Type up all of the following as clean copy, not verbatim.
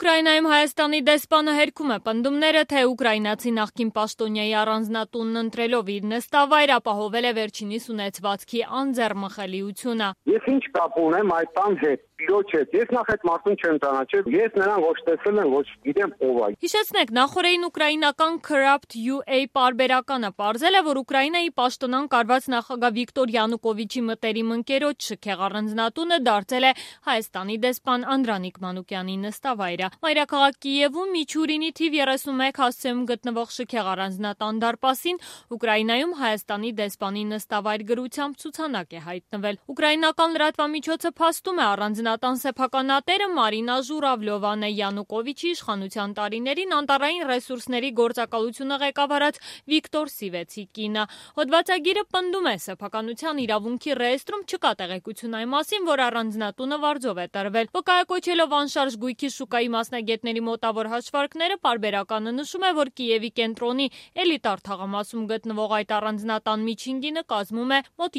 Ուկրաինայում Հայաստանի դեսպանը հերքում է պնդումները, թե ուկրաինացի նախկին պաշտոնյայի առանձնատունն ընտրելով իր նստավայր ապահովել է վերջինիս ունեցվածքի անձեռմխելիությունը։ Ես ինչ կապ ունեմ այդ տան հետ, իրոք հետ, ես նախ այդ մարդուն չեմ ճանաչել, ես նրան ոչ տեսել եմ, ոչ գիտեմ ով է։ Հիշեցնենք, նախորդին ուկրաինական Corrupt UA պարբերականը պարզել է, որ Ուկրաինայի պաշտոնան կարված նախագահ Վիկտոր Յանուկովիչի մտերիմ ընկերոջ շքեղ առանձնատունը դարձել է Հայաստանի դեսպան Անդրանիկ Մանուկյանի նստավայրը։ Մայրաքաղաք Կիևում Միչուրինի թիվ 31 հասցեում գտնվող շքեղ առանձնատան դարպասին Ուկրաինայում Հայաստանի դեսպանի նստավայր գրությամբ ցուցանակ է հայտնվել։ Ուկրաինական լրատվամիջոցը փաստում է, առանձնատան սեփականատերը Մարինա Ժուրավլովան է, Յանուկովիչի իշխանության տարիներին անտառային ռեսուրսների գործակալությունը ղեկավարած Վիկտոր Սիվեցի կինը։ Հոդվածագիրը պնդում է, սեփականության իրավունքի ռեեստրում չկա տեղեկություն այն մասին, որ առանձնատունը վարձով է տրվել։ Վկայակոչելով անշարժ գույքի շուկայի մասնագետների մոտավոր հաշվարկները, պարբերականը նշում է, որ Կիևի կենտրոնի էլիտար թաղամասում գտնվող այդ առանձնատան միջին գինը կազմում է մոտ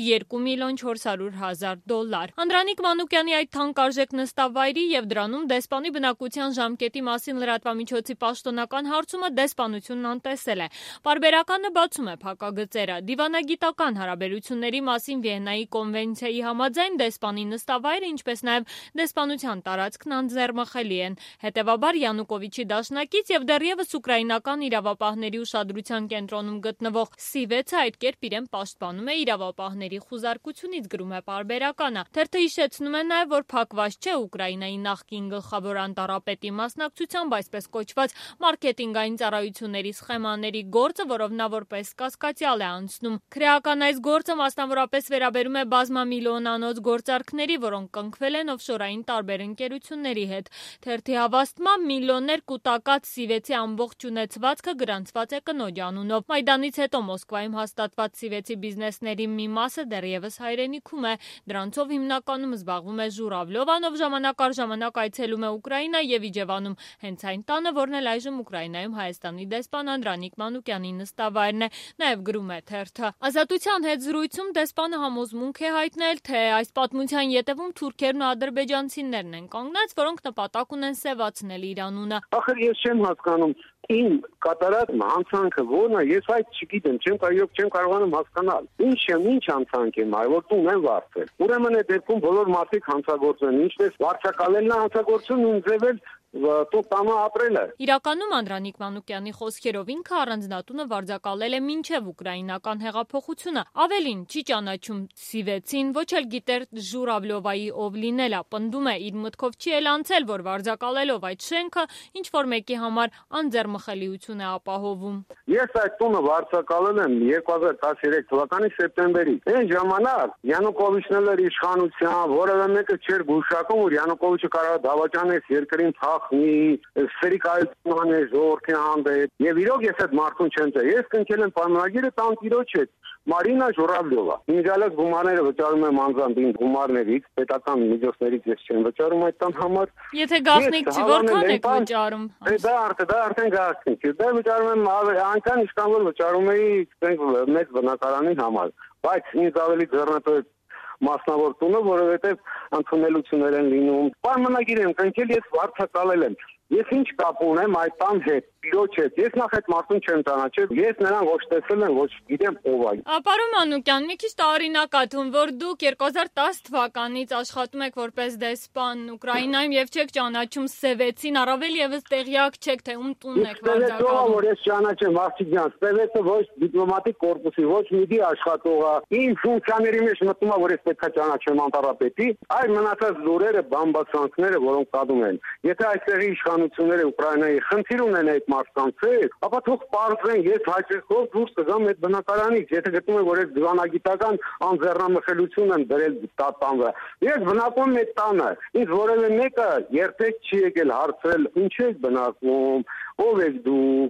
2.4 միլիոն $։ Անդրանիկ Մանուկյանի այդ թանկարժեք նստավայրի եւ դրանում դեսպանի բնակության ժամկետի մասին լրատվամիջոցի պաշտոնական հարցումը դեսպանությունն անտեսել է։ Պարբերականը բացում է փակագծերը։ Դիվանագիտական հարաբերությունների մասին Վիեննայի կոնվենցիայի համաձայն դեսպանի նստավայրը, ինչպես նաեւ դեսպանության տարածքն անձեռմխելի են։ Հետևաբար Յանուկովիչի դաշնակից եւ դեռևս ուկրաինական իրավապահների ուշադրության կենտրոնում գտնվող Սիվեցը այդ կերպ իրեն պաշտպանում է իրավապահների խուզարկությունից, գրում է պարբերականը։ Թերթը հիշեցնում է նաեւ, որ փակված չէ Ուկրաինայի նախկին գլխավոր անտառապետի մասնակցությամբ այսպես կոչված մարքեթինգային ծառայությունների սխեմաների գործը, որով նա որպես կասկածյալ է անցնում։ Քրեական այս գործը մասնավորապես վերաբերում է բազմամիլիոնանոց գործարքների, որոնք կնքվել են օֆշորային տարբեր ընկերությունների հետ։ Թերթի հավաստմամբ միլիոններ կուտակած Սիվեցի ամբողջ ունեցվածքը գրանցված է կնոջ անունով։ Մայդանից հետո Մոսկվայում հաստատված Սիվեցի բիզնեսների մի մասը դեռևս հայրենիքում է։ Դրանցով հիմնականում զբաղվում է Ժուրավլովան, ով ժամանակ առ ժամանակ այցելում է Ուկրաինա եւ Իջևանում, հենց այն տանը, որն էլ այժմ Ուկրաինայում Հայաստանի դեսպան Անդրանիկ Մանուկյանի նստավայրն է, նաեւ գրում է թերթը։ Ազատության հետ զրույցում դեսպանը համոզմունք է հայտնել, թե այս պատմության ետևում թուրքերն ու ադրբեջանցիներն են կանգնած, որոնք նպատակ ունեն սևացնել իր անունը։ Ախր ես չեմ հասկանում իմ կատարած հանցանքը ո՞րն է, ես այդ չգիտեմ, չեմ կարողանում հասկանալ։ Ինչ հանցանք եմ, որ տուն եմ վարձել։ Ուրեմն այդ դեպքում բոլոր մարդիկ հանցագործեն, ինչպես վարձակալելն է հանցագործություն ու ձևել տանը ապրելը։ Իրականում Անդրանիկ Մանուկյանի խոսքերով ինքը առանձնատունը վարձակալել է մինչև ուկրաինական հեղափոխությունը։ Ավելին, չի ճանաչում Սիվեցին, ոչ էլ գիտեր Ժուրավլովայի ով լինելա, պնդում է, իր մտքով չի էլ անցել, որ վարձակալելով այդ շենքը ինչ որ մեկի համար անձեռմխելիություն է ապահովում։ Ես այդ տունը վարձակալել եմ 2013 թվականի սեպտեմբերից։ Այն ժամանակ Յանուկովիչն էր իշխանության, որևէ մեկը չէր գուշակում, որ Յանուկովիչը կարող է դավաճանել երկրին սերիկայություն անել ժողովրդի հանդեպ։ Եվ իրոք ես այդ մարդուն չեմ տեղ։ Ես կնքել եմ պայմանագիրը տանտիրոջ հետ, Մարինա Ժուրավլովա։ Ինձ գումարները վճարում եմ անձամբ իմ գումարներից, պետական միջոցներից ես չեմ վճարում այդ տան համար։ Եթե գաղտնիք չի, որքան եք վճարում։ Դա արդեն գաղտնիք է։ Դա վճարում եմ այնքան, ինչքան որ վճարում էի մեծ բնակարանի համար։ Բայց ինձ ավելի ձեռնտու մասնավոր տունը, որովհետև ընդունելություններ են լինում։ Պայմանագիր եմ կնքել, ես վարձակալել եմ։ Ես ինչ կապ ունեմ այդ տան հետ, իրոք հետ։ Ես նախ այդ մարդուն չեմ ճանաչել, ես նրան ոչ տեսել եմ, ոչ գիտեմ ով է։ Պարոն Մանուկյան, մի քիչ տարօրինակ է թվում, որ դուք 2010 թվականից աշխատում եք որպես դեսպան Ուկրաինայում եւ չեք ճանաչում Սևեցին, առավել եւս տեղյակ չեք, թե ում տունն եք վարձակալում։ Որ ես ճանաչեմ Վարչիգյան, Սևեցը ոչ դիպլոմատիկ կորպուսի, ոչ միդի աշխատող է։ Իմ ֆունկցիաների մեջ մտնում է, որ ես պետք է ճանաչեմ անտառապետի, այլ մնացած լուրերը, բամբասանքները, որոնք կադում են։ Եթե այստեղի իշխանությունները Ուկրաինայի խնդիր ունեն այդ մարդկանց հետ, ապա թող պարզեն, ես հաճախով դուրս կգամ այդ բնակարանից, եթե գտնում եմ, որ այս դիվանագիտական անձեռնամխելություն եմ դրել տան վրա։ Ես բնակվում եմ այդ տանը, ինձ որևէ մեկը երբեք չի եկել հարցրել, ինչ եք բնակվում, ով եք դու,